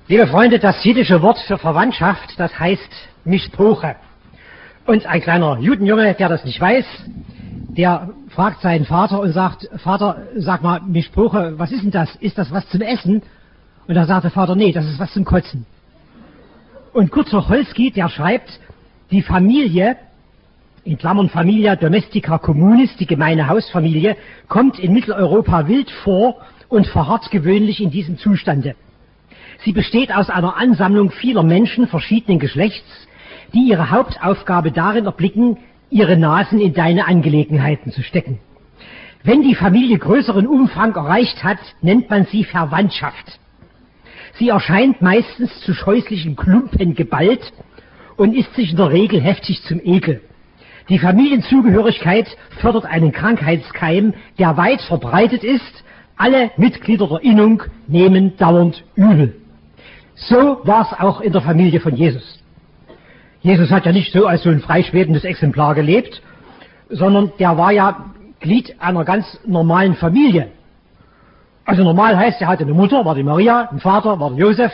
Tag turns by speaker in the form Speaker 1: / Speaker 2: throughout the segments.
Speaker 1: Liebe Freunde, das jiddische Wort für Verwandtschaft, das heißt Mishpoche. Und ein kleiner Judenjunge, der das nicht weiß, der fragt seinen Vater und sagt, Vater, sag mal, Mishpoche, was ist denn das? Ist das was zum Essen? Und da sagt der Vater, nee, das ist was zum Kotzen. Und Kurt Tucholsky, der schreibt, die Familie, in Klammern Familia Domestica Communis, die gemeine Hausfamilie, kommt in Mitteleuropa wild vor und verharrt gewöhnlich in diesem Zustande. Sie besteht aus einer Ansammlung vieler Menschen verschiedenen Geschlechts, die ihre Hauptaufgabe darin erblicken, ihre Nasen in deine Angelegenheiten zu stecken. Wenn die Familie größeren Umfang erreicht hat, nennt man sie Verwandtschaft. Sie erscheint meistens zu scheußlichen Klumpen geballt und ist sich in der Regel heftig zum Ekel. Die Familienzugehörigkeit fördert einen Krankheitskeim, der weit verbreitet ist. Alle Mitglieder der Innung nehmen dauernd übel. So war es auch in der Familie von Jesus. Jesus hat ja nicht so als so ein freischwebendes Exemplar gelebt, sondern der war ja Glied einer ganz normalen Familie. Also normal heißt, er hatte eine Mutter, war die Maria, ein Vater, war der Josef.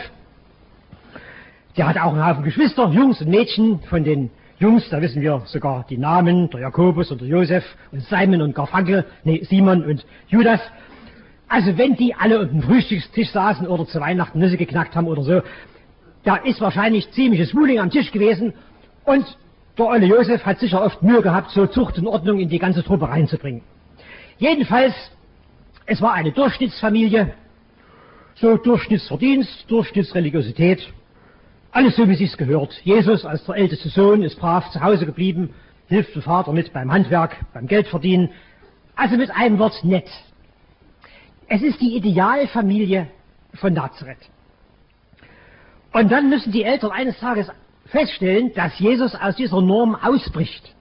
Speaker 1: Der hatte auch einen Haufen Geschwister, Jungs und Mädchen. Von den Jungs, da wissen wir sogar die Namen, der Jakobus und der Josef und Simon und Garfunkel, Simon und Judas. Also wenn die alle um den Frühstückstisch saßen oder zu Weihnachten Nüsse geknackt haben oder so, da ist wahrscheinlich ziemliches Wuling am Tisch gewesen und der olle Josef hat sicher oft Mühe gehabt, so Zucht und Ordnung in die ganze Truppe reinzubringen. Jedenfalls, es war eine Durchschnittsfamilie, so Durchschnittsverdienst, Durchschnittsreligiosität, alles so wie sich's gehört. Jesus als der älteste Sohn ist brav zu Hause geblieben, hilft dem Vater mit beim Handwerk, beim Geldverdienen, also mit einem Wort nett. Es ist die Idealfamilie von Nazareth. Und dann müssen die Eltern eines Tages feststellen, dass Jesus aus dieser Norm ausbricht.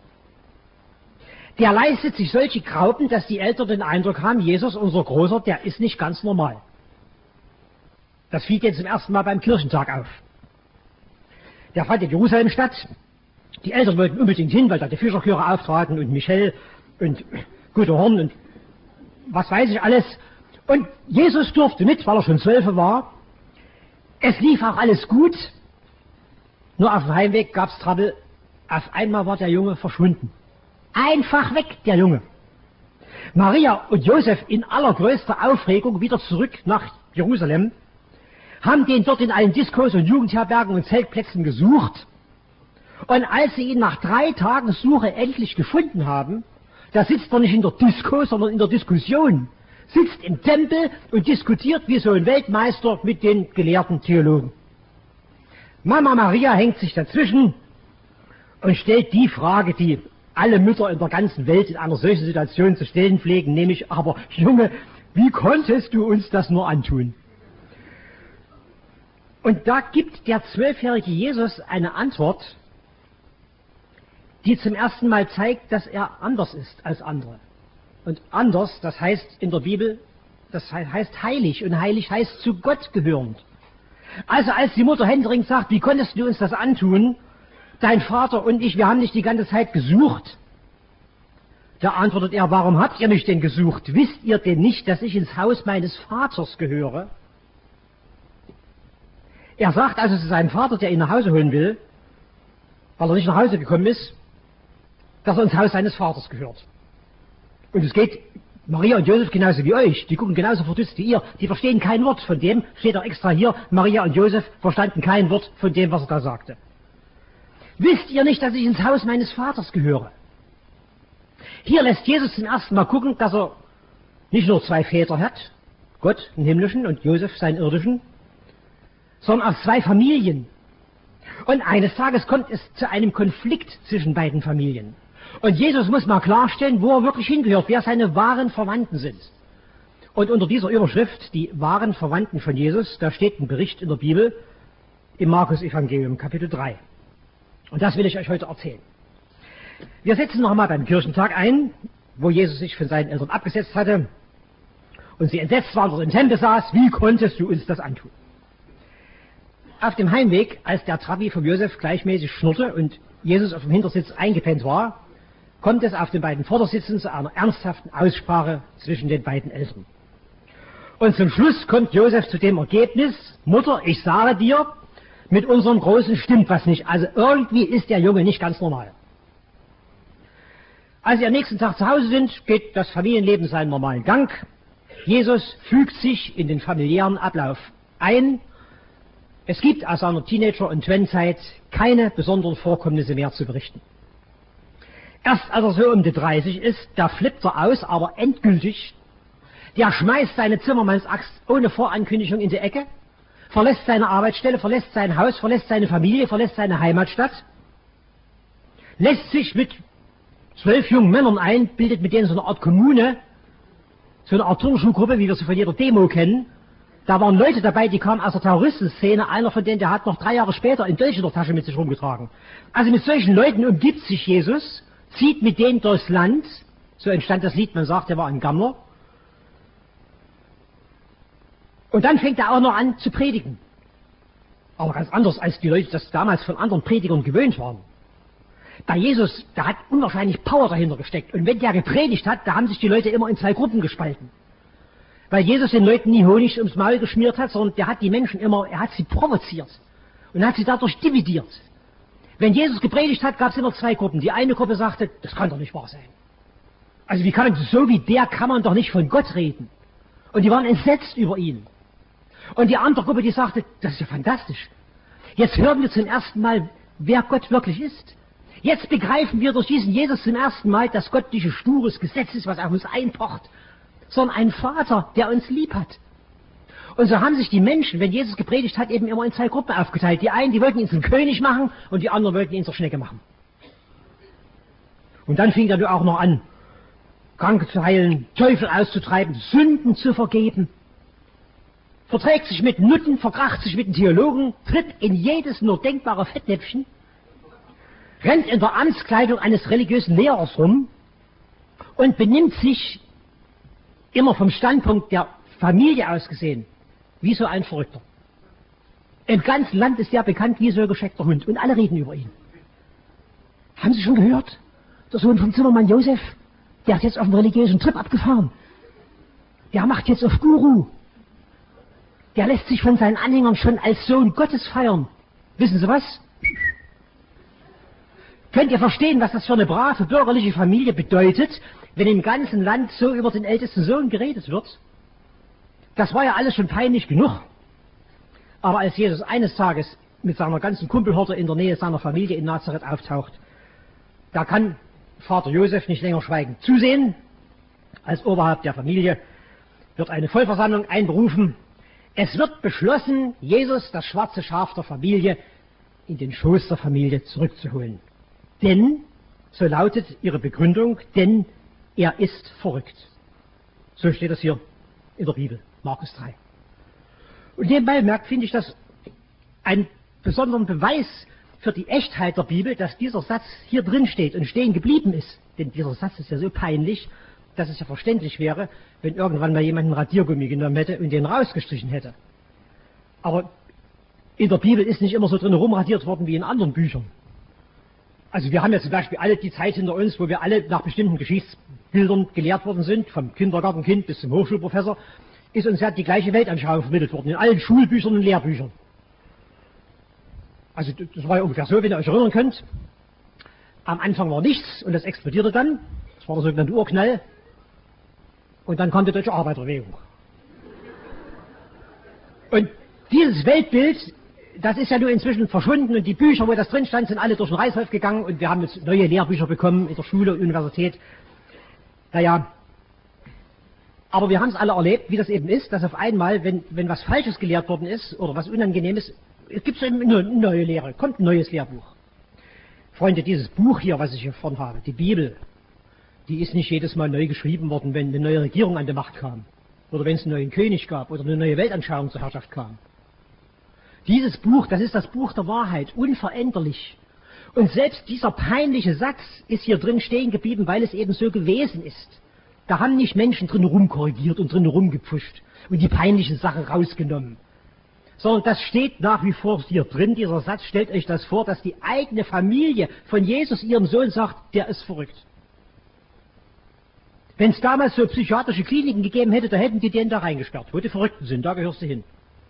Speaker 1: Der leistet sich solche Graupen, dass die Eltern den Eindruck haben, Jesus, unser Großer, der ist nicht ganz normal. Das fiel jetzt zum ersten Mal beim Kirchentag auf. Der fand in Jerusalem statt. Die Eltern wollten unbedingt hin, weil da die Fischerchöre auftraten und Michel und Guter Horn und was weiß ich alles. Und Jesus durfte mit, weil er schon 12 war. Es lief auch alles gut. Nur auf dem Heimweg gab's Trouble. Auf einmal war der Junge verschwunden. Einfach weg, der Junge. Maria und Josef in allergrößter Aufregung wieder zurück nach Jerusalem, haben den dort in allen Diskos und Jugendherbergen und Zeltplätzen gesucht. Und als sie ihn nach 3 Tagen Suche endlich gefunden haben, da sitzt er nicht in der Disco, sondern in der Diskussion. Sitzt im Tempel und diskutiert wie so ein Weltmeister mit den gelehrten Theologen. Mama Maria hängt sich dazwischen und stellt die Frage, die alle Mütter in der ganzen Welt in einer solchen Situation zu stellen pflegen, nämlich, aber Junge, wie konntest du uns das nur antun? Und da gibt der 12-jährige Jesus eine Antwort, die zum ersten Mal zeigt, dass er anders ist als andere. Und anders, das heißt in der Bibel, das heißt heilig. Und heilig heißt zu Gott gehörend. Also als die Mutter händeringend sagt, wie konntest du uns das antun? Dein Vater und ich, wir haben dich die ganze Zeit gesucht. Da antwortet er, warum habt ihr mich denn gesucht? Wisst ihr denn nicht, dass ich ins Haus meines Vaters gehöre? Er sagt also zu seinem Vater, der ihn nach Hause holen will, weil er nicht nach Hause gekommen ist, dass er ins Haus seines Vaters gehört. Und es geht Maria und Josef genauso wie euch. Die gucken genauso verdutzt wie ihr. Die verstehen kein Wort von dem. Steht auch extra hier. Maria und Josef verstanden kein Wort von dem, was er da sagte. Wisst ihr nicht, dass ich ins Haus meines Vaters gehöre? Hier lässt Jesus zum ersten Mal gucken, dass er nicht nur 2 Väter hat, Gott, den himmlischen, und Josef, seinen irdischen, sondern auch 2 Familien. Und eines Tages kommt es zu einem Konflikt zwischen beiden Familien. Und Jesus muss mal klarstellen, wo er wirklich hingehört, wer seine wahren Verwandten sind. Und unter dieser Überschrift, die wahren Verwandten von Jesus, da steht ein Bericht in der Bibel, im Markus-Evangelium, Kapitel 3. Und das will ich euch heute erzählen. Wir setzen noch einmal beim Kirchentag ein, wo Jesus sich von seinen Eltern abgesetzt hatte und sie entsetzt waren, dort im Tempel saß, wie konntest du uns das antun? Auf dem Heimweg, als der Trabi vom Josef gleichmäßig schnurrte und Jesus auf dem Hintersitz eingepennt war, kommt es auf den beiden Vordersitzen zu einer ernsthaften Aussprache zwischen den beiden Eltern. Und zum Schluss kommt Josef zu dem Ergebnis, Mutter, ich sage dir, mit unserem Großen stimmt was nicht. Also irgendwie ist der Junge nicht ganz normal. Als sie am nächsten Tag zu Hause sind, geht das Familienleben seinen normalen Gang. Jesus fügt sich in den familiären Ablauf ein. Es gibt aus seiner Teenager- und Twenzeit keine besonderen Vorkommnisse mehr zu berichten. Erst als er so um die 30 ist, da flippt er aus, aber endgültig. Der schmeißt seine Zimmermannsaxt ohne Vorankündigung in die Ecke, verlässt seine Arbeitsstelle, verlässt sein Haus, verlässt seine Familie, verlässt seine Heimatstadt, lässt sich mit 12 jungen Männern ein, bildet mit denen so eine Art Kommune, so eine Art Turnschuhgruppe, wie wir sie von jeder Demo kennen. Da waren Leute dabei, die kamen aus der Terroristenszene, einer von denen, der hat noch 3 Jahre später in Dolch in der Tasche mit sich rumgetragen. Also mit solchen Leuten umgibt sich Jesus, zieht mit denen durchs Land, so entstand das Lied, man sagt, der war ein Gammler. Und dann fängt er auch noch an zu predigen. Aber ganz anders, als die Leute das damals von anderen Predigern gewöhnt waren. Da Jesus, da hat unwahrscheinlich Power dahinter gesteckt. Und wenn der gepredigt hat, da haben sich die Leute immer in 2 Gruppen gespalten. Weil Jesus den Leuten nie Honig ums Maul geschmiert hat, sondern der hat die Menschen immer, er hat sie provoziert. Und hat sie dadurch dividiert. Wenn Jesus gepredigt hat, gab es immer 2 Gruppen. Die eine Gruppe sagte, das kann doch nicht wahr sein. Also wie kann man, so wie der kann man doch nicht von Gott reden. Und die waren entsetzt über ihn. Und die andere Gruppe, die sagte, das ist ja fantastisch. Jetzt hören wir zum ersten Mal, wer Gott wirklich ist. Jetzt begreifen wir durch diesen Jesus zum ersten Mal, dass Gott nicht ein stures Gesetz ist, was auf uns einpocht, sondern ein Vater, der uns lieb hat. Und so haben sich die Menschen, wenn Jesus gepredigt hat, eben immer in 2 Gruppen aufgeteilt. Die einen, die wollten ihn zum König machen und die anderen wollten ihn zur Schnecke machen. Und dann fing er auch noch an, Kranke zu heilen, Teufel auszutreiben, Sünden zu vergeben. Verträgt sich mit Nutten, verkracht sich mit den Theologen, tritt in jedes nur denkbare Fettnäpfchen, rennt in der Amtskleidung eines religiösen Lehrers rum und benimmt sich immer vom Standpunkt der Familie aus gesehen wie so ein Verrückter. Im ganzen Land ist er bekannt wie so ein gescheckter Hund und alle reden über ihn. Haben Sie schon gehört? Der Sohn vom Zimmermann Josef, der ist jetzt auf einen religiösen Trip abgefahren. Der macht jetzt auf Guru. Der lässt sich von seinen Anhängern schon als Sohn Gottes feiern. Wissen Sie was? Könnt ihr verstehen, was das für eine brave bürgerliche Familie bedeutet, wenn im ganzen Land so über den ältesten Sohn geredet wird? Das war ja alles schon peinlich genug. Aber als Jesus eines Tages mit seiner ganzen Kumpelhorde in der Nähe seiner Familie in Nazareth auftaucht, da kann Vater Josef nicht länger schweigen. Zusehen, als Oberhaupt der Familie, wird eine Vollversammlung einberufen. Es wird beschlossen, Jesus, das schwarze Schaf der Familie, in den Schoß der Familie zurückzuholen. Denn, so lautet ihre Begründung, denn er ist verrückt. So steht es hier in der Bibel, Markus 3. Und nebenbei finde ich das einen besonderen Beweis für die Echtheit der Bibel, dass dieser Satz hier drin steht und stehen geblieben ist. Denn dieser Satz ist ja so peinlich, dass es ja verständlich wäre, wenn irgendwann mal jemand einen Radiergummi genommen hätte und den rausgestrichen hätte. Aber in der Bibel ist nicht immer so drin rumradiert worden wie in anderen Büchern. Also wir haben ja zum Beispiel alle die Zeit hinter uns, wo wir alle nach bestimmten Geschichtsbildern gelehrt worden sind, vom Kindergartenkind bis zum Hochschulprofessor, ist uns ja die gleiche Weltanschauung vermittelt worden, in allen Schulbüchern und Lehrbüchern. Also das war ja ungefähr so, wenn ihr euch erinnern könnt. Am Anfang war nichts und das explodierte dann. Das war der sogenannte Urknall. Und dann kam die Deutsche Arbeiterbewegung. Und dieses Weltbild, das ist ja nur inzwischen verschwunden und die Bücher, wo das drin stand, sind alle durch den Reißholz gegangen und wir haben jetzt neue Lehrbücher bekommen in der Schule und Universität. Naja, aber wir haben es alle erlebt, wie das eben ist, dass auf einmal, wenn was Falsches gelehrt worden ist oder was Unangenehmes, es gibt eben eine neue Lehre, kommt ein neues Lehrbuch. Freunde, dieses Buch hier, was ich hier vorne habe, die Bibel, die ist nicht jedes Mal neu geschrieben worden, wenn eine neue Regierung an die Macht kam. Oder wenn es einen neuen König gab oder eine neue Weltanschauung zur Herrschaft kam. Dieses Buch, das ist das Buch der Wahrheit, unveränderlich. Und selbst dieser peinliche Satz ist hier drin stehen geblieben, weil es eben so gewesen ist. Da haben nicht Menschen drin rumkorrigiert und drin rumgepfuscht und die peinlichen Sachen rausgenommen. Sondern das steht nach wie vor hier drin, dieser Satz, stellt euch das vor, dass die eigene Familie von Jesus ihrem Sohn sagt, der ist verrückt. Wenn es damals so psychiatrische Kliniken gegeben hätte, da hätten die den da reingesperrt. Wo die Verrückten sind, da gehörst du hin.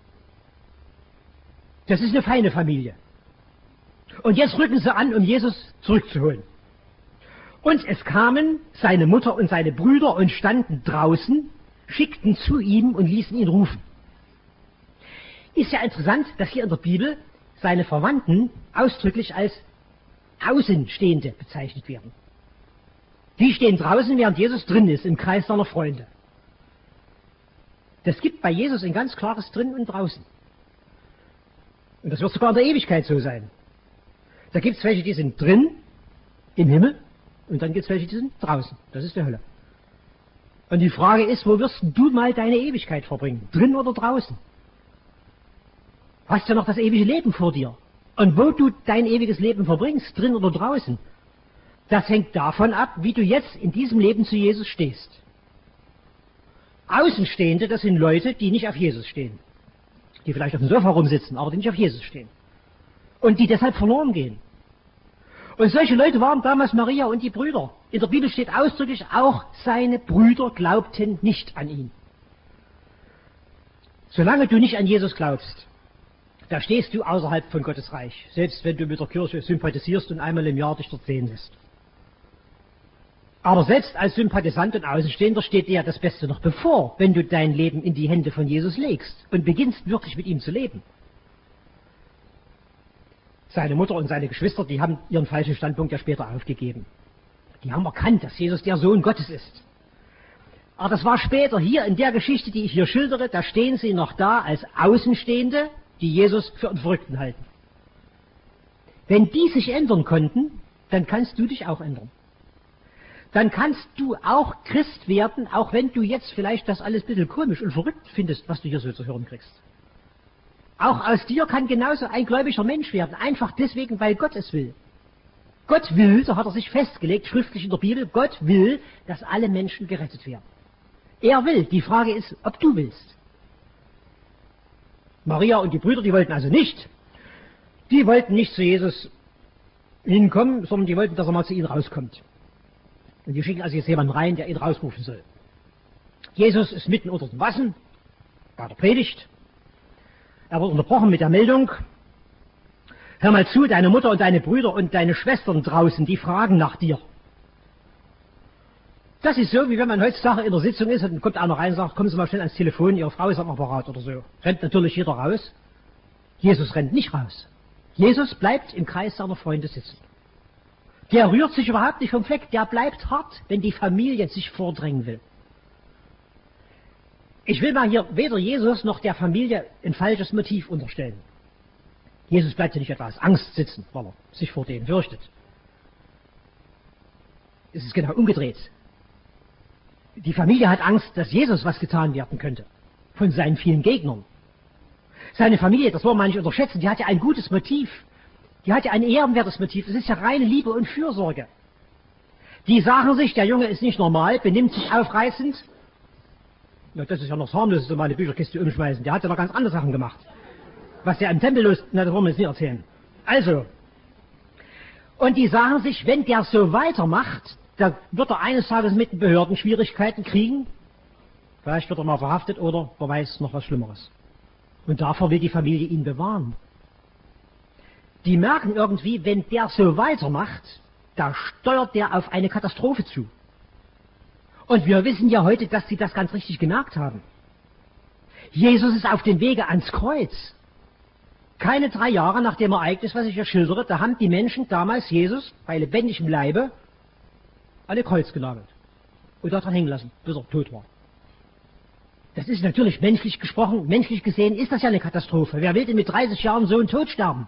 Speaker 1: Das ist eine feine Familie. Und jetzt rücken sie an, um Jesus zurückzuholen. Und es kamen seine Mutter und seine Brüder und standen draußen, schickten zu ihm und ließen ihn rufen. Ist ja interessant, dass hier in der Bibel seine Verwandten ausdrücklich als Außenstehende bezeichnet werden. Die stehen draußen, während Jesus drin ist, im Kreis seiner Freunde. Das gibt bei Jesus ein ganz klares Drin und Draußen. Und das wird sogar in der Ewigkeit so sein. Da gibt es welche, die sind drin, im Himmel, und dann gibt es welche, die sind draußen. Das ist die Hölle. Und die Frage ist, wo wirst du mal deine Ewigkeit verbringen? Drin oder draußen? Hast du noch das ewige Leben vor dir? Und wo du dein ewiges Leben verbringst, drin oder draußen, das hängt davon ab, wie du jetzt in diesem Leben zu Jesus stehst. Außenstehende, das sind Leute, die nicht auf Jesus stehen. Die vielleicht auf dem Sofa rumsitzen, aber die nicht auf Jesus stehen. Und die deshalb verloren gehen. Und solche Leute waren damals Maria und die Brüder. In der Bibel steht ausdrücklich, auch seine Brüder glaubten nicht an ihn. Solange du nicht an Jesus glaubst, da stehst du außerhalb von Gottes Reich. Selbst wenn du mit der Kirche sympathisierst und einmal im Jahr dich dort sehen lässt. Aber selbst als Sympathisant und Außenstehender steht dir ja das Beste noch bevor, wenn du dein Leben in die Hände von Jesus legst und beginnst wirklich mit ihm zu leben. Seine Mutter und seine Geschwister, die haben ihren falschen Standpunkt ja später aufgegeben. Die haben erkannt, dass Jesus der Sohn Gottes ist. Aber das war später hier in der Geschichte, die ich hier schildere, da stehen sie noch da als Außenstehende, die Jesus für einen Verrückten halten. Wenn die sich ändern konnten, dann kannst du dich auch ändern. Dann kannst du auch Christ werden, auch wenn du jetzt vielleicht das alles ein bisschen komisch und verrückt findest, was du hier so zu hören kriegst. Auch aus dir kann genauso ein gläubiger Mensch werden, einfach deswegen, weil Gott es will. Gott will, so hat er sich festgelegt, schriftlich in der Bibel, Gott will, dass alle Menschen gerettet werden. Er will. Die Frage ist, ob du willst. Maria und die Brüder, die wollten also nicht. Die wollten nicht zu Jesus hinkommen, sondern die wollten, dass er mal zu ihnen rauskommt. Und die schicken also jetzt jemanden rein, der ihn rausrufen soll. Jesus ist mitten unter den Wassen, bei der Predigt. Er wird unterbrochen mit der Meldung, hör mal zu, deine Mutter und deine Brüder und deine Schwestern draußen, die fragen nach dir. Das ist so, wie wenn man heutzutage in der Sitzung ist und dann kommt einer rein und sagt, kommen Sie mal schnell ans Telefon, Ihre Frau ist am Apparat oder so. Rennt natürlich jeder raus. Jesus rennt nicht raus. Jesus bleibt im Kreis seiner Freunde sitzen. Der rührt sich überhaupt nicht vom Fleck, der bleibt hart, wenn die Familie sich vordrängen will. Ich will mal hier weder Jesus noch der Familie ein falsches Motiv unterstellen. Jesus bleibt ja nicht etwa aus Angst sitzen, weil er sich vor denen fürchtet. Es ist genau umgedreht. Die Familie hat Angst, dass Jesus was getan werden könnte von seinen vielen Gegnern. Seine Familie, das wollen wir nicht unterschätzen, die hat ja ein gutes Motiv. Die hat ja ein ehrenwertes Motiv. Es ist ja reine Liebe und Fürsorge. Die sagen sich, der Junge ist nicht normal, benimmt sich aufreißend. Ja, das ist ja noch das Harmloseste, so meine Bücherkiste umschmeißen. Der hat ja noch ganz andere Sachen gemacht. Was der im Tempel los, na, das wollen wir jetzt nicht erzählen. Also, und die sagen sich, wenn der so weitermacht, da wird er eines Tages mit den Behörden Schwierigkeiten kriegen. Vielleicht wird er mal verhaftet oder wer weiß noch was Schlimmeres. Und davor will die Familie ihn bewahren. Die merken irgendwie, wenn der so weitermacht, da steuert der auf eine Katastrophe zu. Und wir wissen ja heute, dass sie das ganz richtig gemerkt haben. Jesus ist auf dem Wege ans Kreuz. Keine 3 Jahre nach dem Ereignis, was ich hier schildere, da haben die Menschen damals Jesus bei lebendigem Leibe an ein Kreuz genagelt und daran hängen lassen, bis er tot war. Das ist natürlich menschlich gesprochen, menschlich gesehen ist das ja eine Katastrophe. Wer will denn mit 30 Jahren so einen Tod sterben?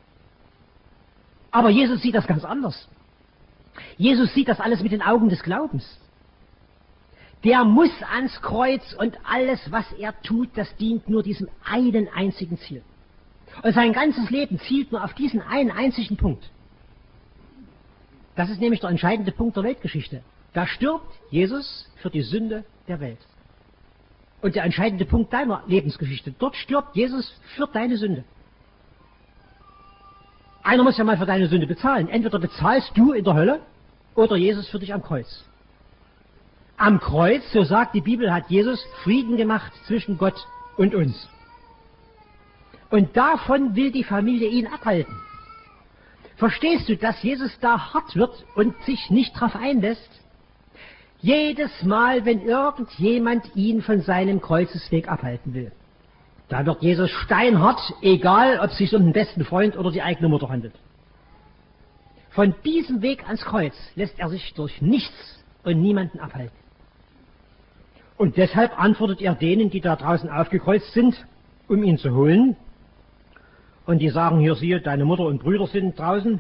Speaker 1: Aber Jesus sieht das ganz anders. Jesus sieht das alles mit den Augen des Glaubens. Der muss ans Kreuz und alles, was er tut, das dient nur diesem einen einzigen Ziel. Und sein ganzes Leben zielt nur auf diesen einen einzigen Punkt. Das ist nämlich der entscheidende Punkt der Weltgeschichte. Da stirbt Jesus für die Sünde der Welt. Und der entscheidende Punkt deiner Lebensgeschichte, dort stirbt Jesus für deine Sünde. Einer muss ja mal für deine Sünde bezahlen. Entweder bezahlst du in der Hölle oder Jesus für dich am Kreuz. Am Kreuz, so sagt die Bibel, hat Jesus Frieden gemacht zwischen Gott und uns. Und davon will die Familie ihn abhalten. Verstehst du, dass Jesus da hart wird und sich nicht drauf einlässt? Jedes Mal, wenn irgendjemand ihn von seinem Kreuzesweg abhalten will, da wird Jesus steinhart, egal ob es sich um den besten Freund oder die eigene Mutter handelt. Von diesem Weg ans Kreuz lässt er sich durch nichts und niemanden abhalten. Und deshalb antwortet er denen, die da draußen aufgekreuzt sind, um ihn zu holen. Und die sagen, hier siehe, deine Mutter und Brüder sind draußen.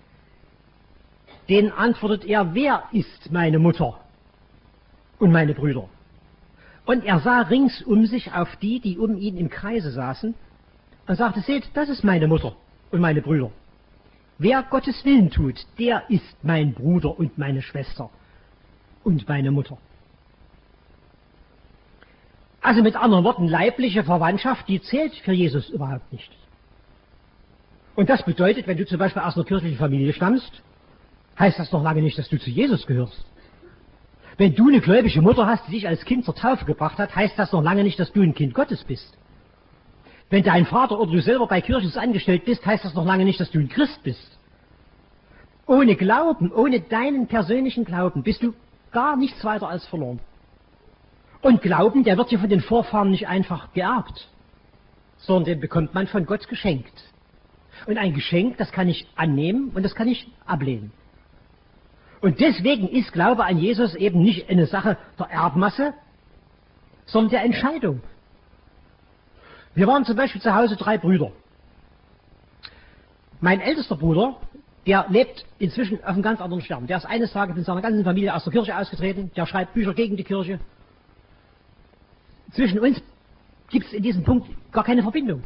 Speaker 1: Denen antwortet er, wer ist meine Mutter und meine Brüder? Und er sah rings um sich auf die, die um ihn im Kreise saßen, und sagte, seht, das ist meine Mutter und meine Brüder. Wer Gottes Willen tut, der ist mein Bruder und meine Schwester und meine Mutter. Also mit anderen Worten, leibliche Verwandtschaft, die zählt für Jesus überhaupt nicht. Und das bedeutet, wenn du zum Beispiel aus einer kirchlichen Familie stammst, heißt das noch lange nicht, dass du zu Jesus gehörst. Wenn du eine gläubige Mutter hast, die dich als Kind zur Taufe gebracht hat, heißt das noch lange nicht, dass du ein Kind Gottes bist. Wenn dein Vater oder du selber bei Kirchen angestellt bist, heißt das noch lange nicht, dass du ein Christ bist. Ohne Glauben, ohne deinen persönlichen Glauben, bist du gar nichts weiter als verloren. Und Glauben, der wird dir von den Vorfahren nicht einfach geerbt, sondern den bekommt man von Gott geschenkt. Und ein Geschenk, das kann ich annehmen und das kann ich ablehnen. Und deswegen ist Glaube an Jesus eben nicht eine Sache der Erbmasse, sondern der Entscheidung. Wir waren zum Beispiel zu Hause 3 Brüder. Mein ältester Bruder, der lebt inzwischen auf einem ganz anderen Stern. Der ist eines Tages mit seiner ganzen Familie aus der Kirche ausgetreten, der schreibt Bücher gegen die Kirche. Zwischen uns gibt es in diesem Punkt gar keine Verbindung.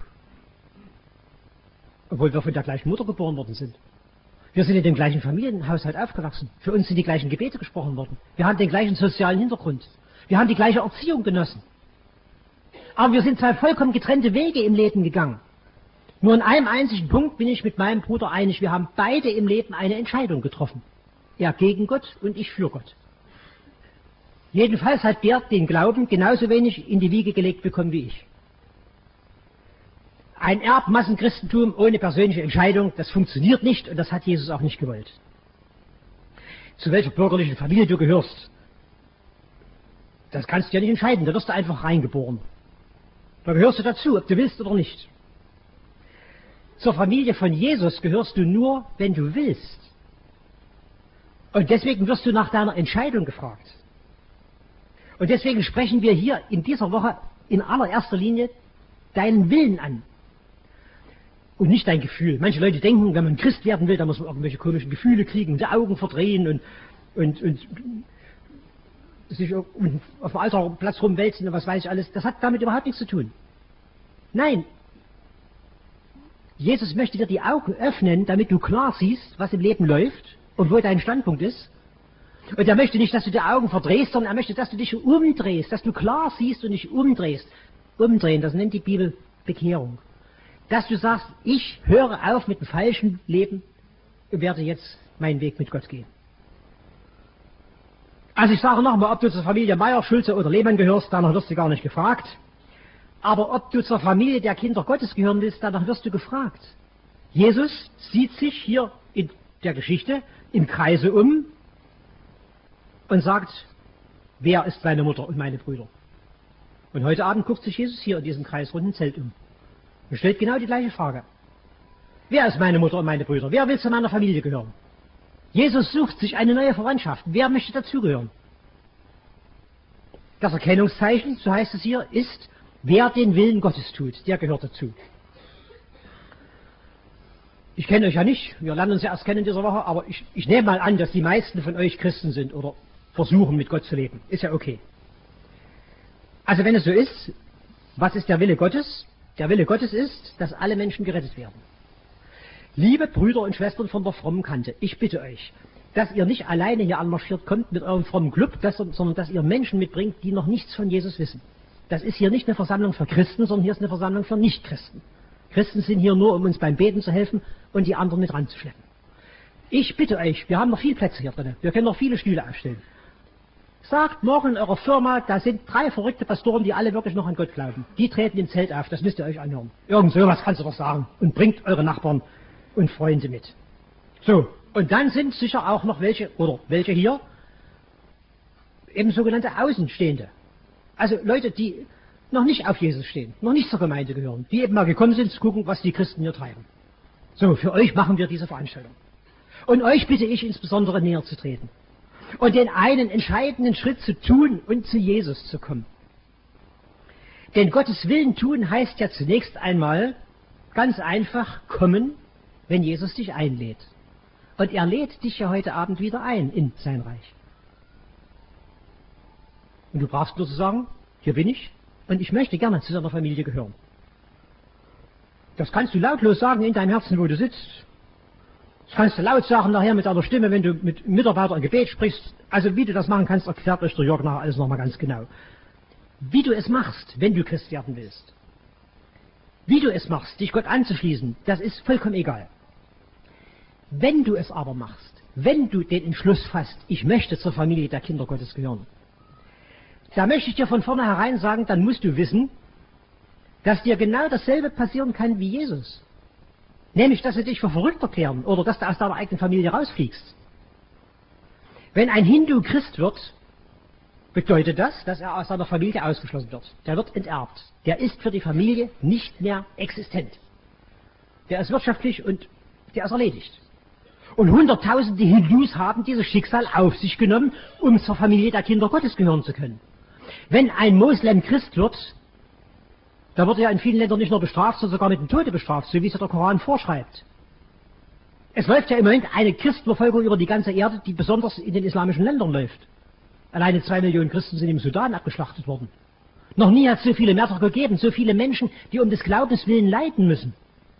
Speaker 1: Obwohl wir von der gleichen Mutter geboren worden sind. Wir sind in dem gleichen Familienhaushalt aufgewachsen. Für uns sind die gleichen Gebete gesprochen worden. Wir haben den gleichen sozialen Hintergrund. Wir haben die gleiche Erziehung genossen. Aber wir sind 2 vollkommen getrennte Wege im Leben gegangen. Nur in einem einzigen Punkt bin ich mit meinem Bruder einig. Wir haben beide im Leben eine Entscheidung getroffen. Er gegen Gott und ich für Gott. Jedenfalls hat der den Glauben genauso wenig in die Wiege gelegt bekommen wie ich. Ein Erbmassenchristentum ohne persönliche Entscheidung, das funktioniert nicht und das hat Jesus auch nicht gewollt. Zu welcher bürgerlichen Familie du gehörst, das kannst du ja nicht entscheiden, da wirst du einfach reingeboren. Da gehörst du dazu, ob du willst oder nicht. Zur Familie von Jesus gehörst du nur, wenn du willst. Und deswegen wirst du nach deiner Entscheidung gefragt. Und deswegen sprechen wir hier in dieser Woche in allererster Linie deinen Willen an. Und nicht dein Gefühl. Manche Leute denken, wenn man Christ werden will, dann muss man irgendwelche komischen Gefühle kriegen, die Augen verdrehen und sich auf dem Alterplatz rumwälzen und was weiß ich alles. Das hat damit überhaupt nichts zu tun. Nein. Jesus möchte dir die Augen öffnen, damit du klar siehst, was im Leben läuft und wo dein Standpunkt ist. Und er möchte nicht, dass du die Augen verdrehst, sondern er möchte, dass du dich umdrehst, dass du klar siehst und dich umdrehst. Umdrehen, das nennt die Bibel Bekehrung. Dass du sagst, ich höre auf mit dem falschen Leben und werde jetzt meinen Weg mit Gott gehen. Also ich sage nochmal, ob du zur Familie Meier, Schulze oder Lehmann gehörst, danach wirst du gar nicht gefragt. Aber ob du zur Familie der Kinder Gottes gehören willst, danach wirst du gefragt. Jesus sieht sich hier in der Geschichte im Kreise um und sagt, wer ist meine Mutter und meine Brüder? Und heute Abend guckt sich Jesus hier in diesem kreisrunden Zelt um und stellt genau die gleiche Frage. Wer ist meine Mutter und meine Brüder? Wer will zu meiner Familie gehören? Jesus sucht sich eine neue Verwandtschaft. Wer möchte dazugehören? Das Erkennungszeichen, so heißt es hier, ist, wer den Willen Gottes tut, der gehört dazu. Ich kenne euch ja nicht, wir lernen uns ja erst kennen in dieser Woche, aber ich nehme mal an, dass die meisten von euch Christen sind oder versuchen, mit Gott zu leben. Ist ja okay. Also wenn es so ist, was ist der Wille Gottes? Der Wille Gottes ist, dass alle Menschen gerettet werden. Liebe Brüder und Schwestern von der frommen Kante, ich bitte euch, dass ihr nicht alleine hier anmarschiert kommt mit eurem frommen Club, sondern dass ihr Menschen mitbringt, die noch nichts von Jesus wissen. Das ist hier nicht eine Versammlung für Christen, sondern hier ist eine Versammlung für Nichtchristen. Christen sind hier nur, um uns beim Beten zu helfen und die anderen mit ranzuschleppen. Ich bitte euch, wir haben noch viele Plätze hier drin, wir können noch viele Stühle aufstellen. Sagt morgen in eurer Firma, da sind 3 verrückte Pastoren, die alle wirklich noch an Gott glauben. Die treten im Zelt auf, das müsst ihr euch anhören. Irgend sowas kannst du doch sagen. Und bringt eure Nachbarn und Freunde mit. So, und dann sind sicher auch noch welche, oder welche hier, eben sogenannte Außenstehende. Also Leute, die noch nicht auf Jesus stehen, noch nicht zur Gemeinde gehören, die eben mal gekommen sind, zu gucken, was die Christen hier treiben. So, für euch machen wir diese Veranstaltung. Und euch bitte ich insbesondere näher zu treten. Und den einen entscheidenden Schritt zu tun und zu Jesus zu kommen. Denn Gottes Willen tun heißt ja zunächst einmal ganz einfach kommen, wenn Jesus dich einlädt. Und er lädt dich ja heute Abend wieder ein in sein Reich. Und du brauchst nur zu sagen, hier bin ich und ich möchte gerne zu seiner Familie gehören. Das kannst du lautlos sagen in deinem Herzen, wo du sitzt. Das kannst du laut sagen nachher mit deiner Stimme, wenn du mit Mitarbeitern ein Gebet sprichst. Also wie du das machen kannst, erklärt euch der Jörg nachher alles nochmal ganz genau. Wie du es machst, wenn du Christ werden willst. Wie du es machst, dich Gott anzuschließen, das ist vollkommen egal. Wenn du es aber machst, wenn du den Entschluss fasst, ich möchte zur Familie der Kinder Gottes gehören, da möchte ich dir von vornherein sagen, dann musst du wissen, dass dir genau dasselbe passieren kann wie Jesus. Nämlich, dass sie dich für verrückt erklären oder dass du aus deiner eigenen Familie rausfliegst. Wenn ein Hindu Christ wird, bedeutet das, dass er aus seiner Familie ausgeschlossen wird. Der wird enterbt. Der ist für die Familie nicht mehr existent. Der ist wirtschaftlich und der ist erledigt. Und Hunderttausende Hindus haben dieses Schicksal auf sich genommen, um zur Familie der Kinder Gottes gehören zu können. Wenn ein Moslem Christ wird, da wird er in vielen Ländern nicht nur bestraft, sondern sogar mit dem Tode bestraft, so wie es der Koran vorschreibt. Es läuft ja immerhin eine Christenverfolgung über die ganze Erde, die besonders in den islamischen Ländern läuft. Alleine 2 Millionen Christen sind im Sudan abgeschlachtet worden. Noch nie hat es so viele Märtyrer gegeben, so viele Menschen, die um des Glaubens willen leiden müssen.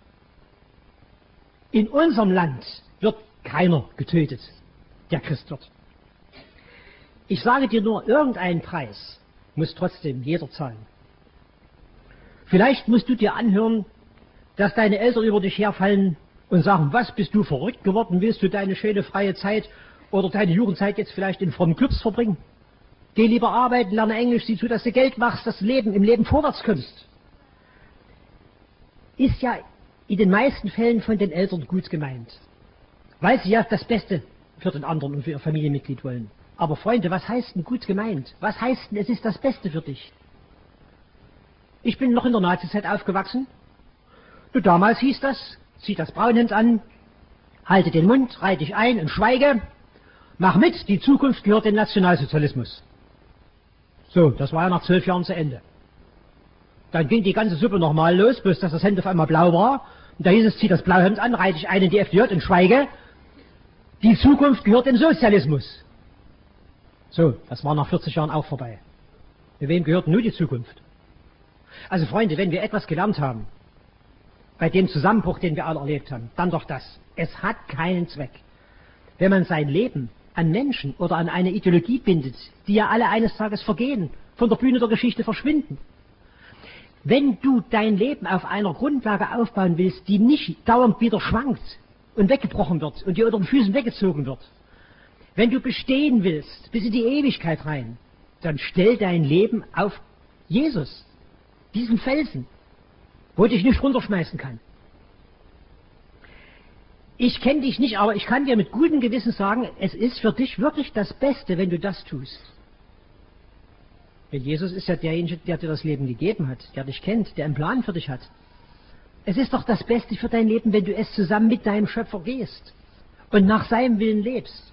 Speaker 1: In unserem Land wird keiner getötet, der Christ wird. Ich sage dir nur, irgendeinen Preis muss trotzdem jeder zahlen. Vielleicht musst du dir anhören, dass deine Eltern über dich herfallen und sagen, was, bist du verrückt geworden, willst du deine schöne freie Zeit oder deine Jugendzeit jetzt vielleicht in frommen Clubs verbringen? Geh lieber arbeiten, lerne Englisch, sieh zu, dass du Geld machst, dass du im Leben vorwärts kommst. Ist ja in den meisten Fällen von den Eltern gut gemeint, weil sie ja das Beste für den anderen und für ihr Familienmitglied wollen. Aber Freunde, was heißt denn gut gemeint? Was heißt denn, es ist das Beste für dich? Ich bin noch in der Nazizeit aufgewachsen. Und damals hieß das, zieh das Braunhemd an, halte den Mund, reih dich ein und schweige, mach mit, die Zukunft gehört dem Nationalsozialismus. So, das war ja nach 12 Jahren zu Ende. Dann ging die ganze Suppe nochmal los, bloß dass das Hemd auf einmal blau war. Und da hieß es, zieh das Blauhemd an, reih dich ein in die FDJ und schweige, die Zukunft gehört dem Sozialismus. So, das war nach 40 Jahren auch vorbei. Wem gehört nur die Zukunft? Also Freunde, wenn wir etwas gelernt haben, bei dem Zusammenbruch, den wir alle erlebt haben, dann doch das. Es hat keinen Zweck, wenn man sein Leben an Menschen oder an eine Ideologie bindet, die ja alle eines Tages vergehen, von der Bühne der Geschichte verschwinden. Wenn du dein Leben auf einer Grundlage aufbauen willst, die nicht dauernd wieder schwankt und weggebrochen wird und dir unter den Füßen weggezogen wird, wenn du bestehen willst bis in die Ewigkeit rein, dann stell dein Leben auf Jesus, diesen Felsen, wo dich nicht runterschmeißen kann. Ich kenne dich nicht, aber ich kann dir mit gutem Gewissen sagen, es ist für dich wirklich das Beste, wenn du das tust. Denn Jesus ist ja derjenige, der dir das Leben gegeben hat, der dich kennt, der einen Plan für dich hat. Es ist doch das Beste für dein Leben, wenn du es zusammen mit deinem Schöpfer gehst und nach seinem Willen lebst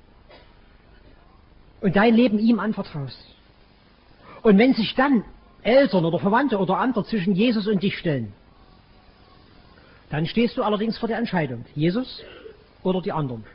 Speaker 1: und dein Leben ihm anvertraust. Und wenn sich dann Eltern oder Verwandte oder andere zwischen Jesus und dich stellen, dann stehst du allerdings vor der Entscheidung, Jesus oder die anderen.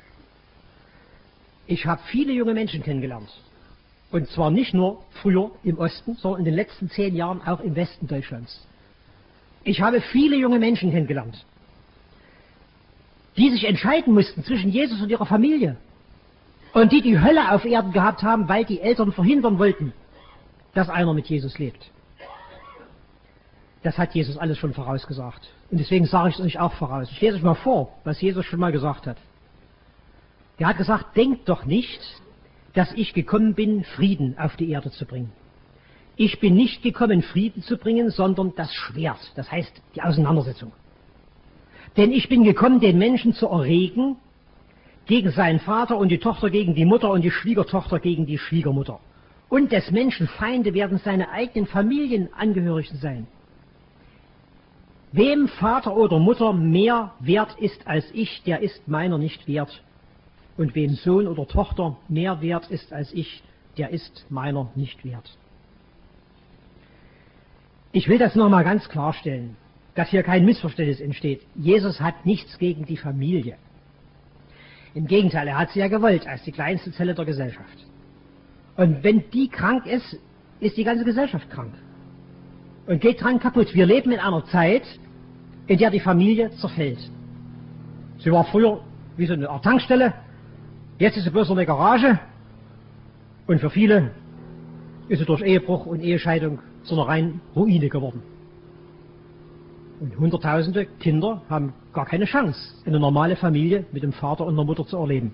Speaker 1: Ich habe viele junge Menschen kennengelernt. Und zwar nicht nur früher im Osten, sondern in den letzten 10 Jahren auch im Westen Deutschlands. Ich habe viele junge Menschen kennengelernt, die sich entscheiden mussten zwischen Jesus und ihrer Familie. Und die die Hölle auf Erden gehabt haben, weil die Eltern verhindern wollten, dass einer mit Jesus lebt. Das hat Jesus alles schon vorausgesagt. Und deswegen sage ich es euch auch voraus. Ich lese euch mal vor, was Jesus schon mal gesagt hat. Er hat gesagt, denkt doch nicht, dass ich gekommen bin, Frieden auf die Erde zu bringen. Ich bin nicht gekommen, Frieden zu bringen, sondern das Schwert, das heißt die Auseinandersetzung. Denn ich bin gekommen, den Menschen zu erregen, gegen seinen Vater und die Tochter gegen die Mutter und die Schwiegertochter gegen die Schwiegermutter. Und des Menschen Feinde werden seine eigenen Familienangehörigen sein. Wem Vater oder Mutter mehr wert ist als ich, der ist meiner nicht wert. Und wem Sohn oder Tochter mehr wert ist als ich, der ist meiner nicht wert. Ich will das nochmal ganz klarstellen, dass hier kein Missverständnis entsteht. Jesus hat nichts gegen die Familie. Im Gegenteil, er hat sie ja gewollt als die kleinste Zelle der Gesellschaft. Und wenn die krank ist, ist die ganze Gesellschaft krank. Und geht dran kaputt. Wir leben in einer Zeit, in der die Familie zerfällt. Sie war früher wie so eine Art Tankstelle, jetzt ist sie bloß eine Garage. Und für viele ist sie durch Ehebruch und Ehescheidung zu einer reinen Ruine geworden. Und Hunderttausende Kinder haben gar keine Chance, eine normale Familie mit dem Vater und der Mutter zu erleben.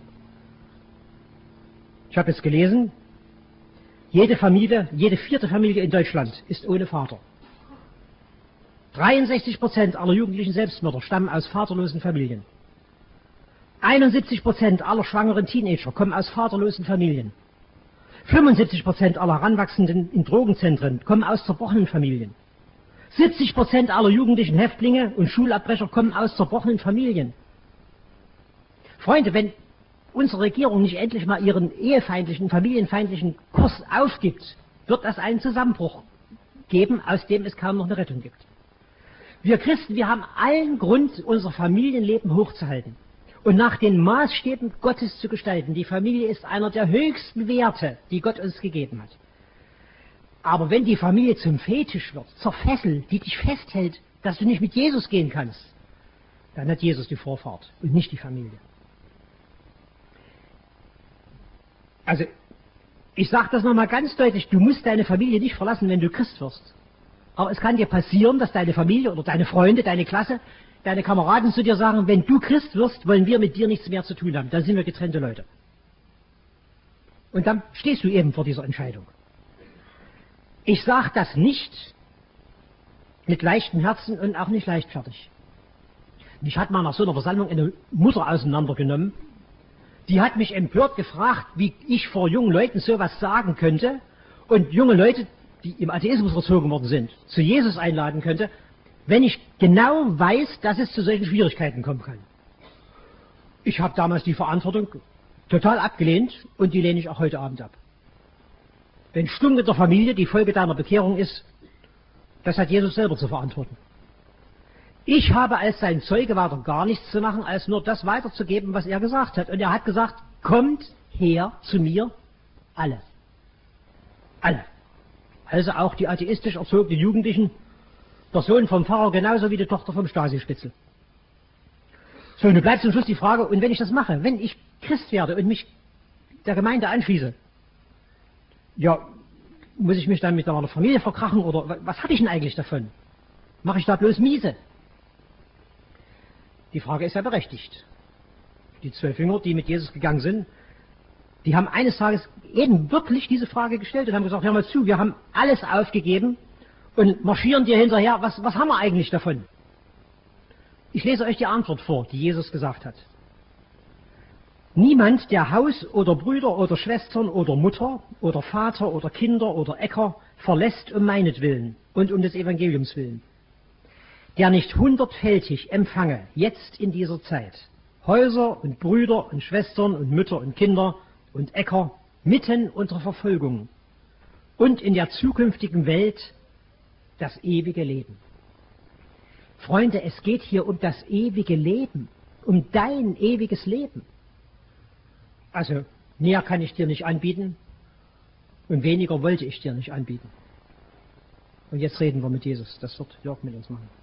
Speaker 1: Ich habe jetzt gelesen, jede vierte Familie in Deutschland ist ohne Vater. 63% aller jugendlichen Selbstmörder stammen aus vaterlosen Familien. 71% aller schwangeren Teenager kommen aus vaterlosen Familien. 75% aller Heranwachsenden in Drogenzentren kommen aus zerbrochenen Familien. 70% aller jugendlichen Häftlinge und Schulabbrecher kommen aus zerbrochenen Familien. Freunde, wenn unsere Regierung nicht endlich mal ihren ehefeindlichen, familienfeindlichen Kurs aufgibt, wird es einen Zusammenbruch geben, aus dem es kaum noch eine Rettung gibt. Wir Christen, wir haben allen Grund, unser Familienleben hochzuhalten und nach den Maßstäben Gottes zu gestalten. Die Familie ist einer der höchsten Werte, die Gott uns gegeben hat. Aber wenn die Familie zum Fetisch wird, zur Fessel, die dich festhält, dass du nicht mit Jesus gehen kannst, dann hat Jesus die Vorfahrt und nicht die Familie. Also, ich sage das nochmal ganz deutlich, du musst deine Familie nicht verlassen, wenn du Christ wirst. Aber es kann dir passieren, dass deine Familie oder deine Freunde, deine Klasse, deine Kameraden zu dir sagen, wenn du Christ wirst, wollen wir mit dir nichts mehr zu tun haben. Dann sind wir getrennte Leute. Und dann stehst du eben vor dieser Entscheidung. Ich sage das nicht mit leichtem Herzen und auch nicht leichtfertig. Mich hat mal nach so einer Versammlung eine Mutter auseinandergenommen. Die hat mich empört gefragt, wie ich vor jungen Leuten sowas sagen könnte und junge Leute, die im Atheismus erzogen worden sind, zu Jesus einladen könnte, wenn ich genau weiß, dass es zu solchen Schwierigkeiten kommen kann. Ich habe damals die Verantwortung total abgelehnt und die lehne ich auch heute Abend ab. Wenn Stumm mit der Familie die Folge deiner Bekehrung ist, das hat Jesus selber zu verantworten. Ich habe als sein Zeuge weiter gar nichts zu machen, als nur das weiterzugeben, was er gesagt hat. Und er hat gesagt, kommt her zu mir, alle. Alle. Also auch die atheistisch erzogenen Jugendlichen, der Sohn vom Pfarrer genauso wie die Tochter vom Stasi-Spitzel. So, nun bleibt zum Schluss die Frage, und wenn ich das mache, wenn ich Christ werde und mich der Gemeinde anschließe, ja, muss ich mich dann mit meiner Familie verkrachen oder was habe ich denn eigentlich davon? Mache ich da bloß miese? Die Frage ist ja berechtigt. Die 12 Jünger, die mit Jesus gegangen sind, die haben eines Tages eben wirklich diese Frage gestellt und haben gesagt, hör mal zu, wir haben alles aufgegeben und marschieren dir hinterher, was haben wir eigentlich davon? Ich lese euch die Antwort vor, die Jesus gesagt hat. Niemand, der Haus oder Brüder oder Schwestern oder Mutter oder Vater oder Kinder oder Äcker verlässt um meinetwillen und um des Evangeliums willen, der nicht 100-fältig empfange, jetzt in dieser Zeit, Häuser und Brüder und Schwestern und Mütter und Kinder und Äcker mitten unter Verfolgung und in der zukünftigen Welt das ewige Leben. Freunde, es geht hier um das ewige Leben, um dein ewiges Leben. Also, mehr kann ich dir nicht anbieten und weniger wollte ich dir nicht anbieten. Und jetzt reden wir mit Jesus. Das wird Jörg mit uns machen.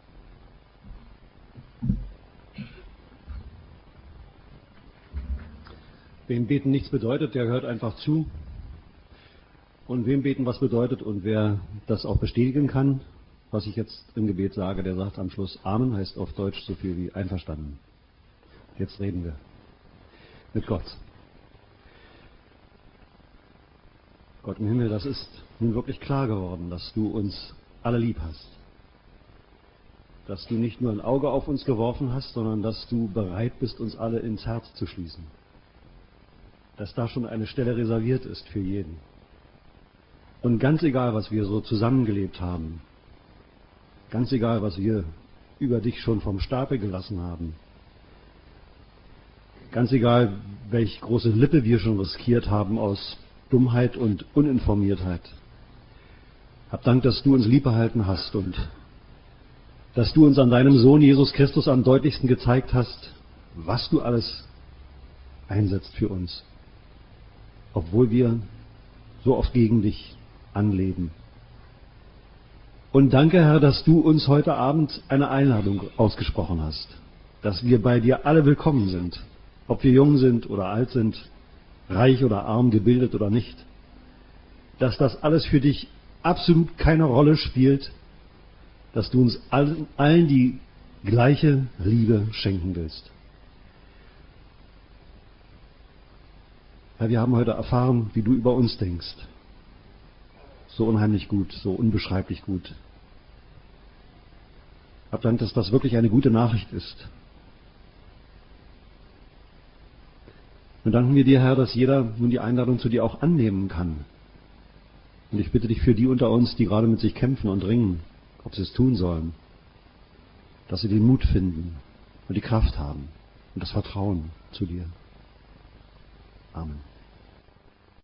Speaker 2: Wem Beten nichts bedeutet, der hört einfach zu. Und wem Beten was bedeutet und wer das auch bestätigen kann, was ich jetzt im Gebet sage, der sagt am Schluss Amen, heißt auf Deutsch so viel wie einverstanden. Jetzt reden wir mit Gott. Gott im Himmel, das ist nun wirklich klar geworden, dass du uns alle lieb hast. Dass du nicht nur ein Auge auf uns geworfen hast, sondern dass du bereit bist, uns alle ins Herz zu schließen. Dass da schon eine Stelle reserviert ist für jeden. Und ganz egal, was wir so zusammengelebt haben, ganz egal, was wir über dich schon vom Stapel gelassen haben, ganz egal, welche große Lippe wir schon riskiert haben aus Dummheit und Uninformiertheit, hab Dank, dass du uns lieb behalten hast und dass du uns an deinem Sohn Jesus Christus am deutlichsten gezeigt hast, was du alles einsetzt für uns, obwohl wir so oft gegen dich anleben. Und danke, Herr, dass du uns heute Abend eine Einladung ausgesprochen hast, dass wir bei dir alle willkommen sind, ob wir jung sind oder alt sind, reich oder arm, gebildet oder nicht, dass das alles für dich absolut keine Rolle spielt, dass du uns allen die gleiche Liebe schenken willst. Herr, wir haben heute erfahren, wie du über uns denkst. So unheimlich gut, so unbeschreiblich gut. Hab Dank, dass das wirklich eine gute Nachricht ist. Nun danken wir dir, Herr, dass jeder nun die Einladung zu dir auch annehmen kann. Und ich bitte dich für die unter uns, die gerade mit sich kämpfen und ringen, ob sie es tun sollen, dass sie den Mut finden und die Kraft haben und das Vertrauen zu dir. Amen.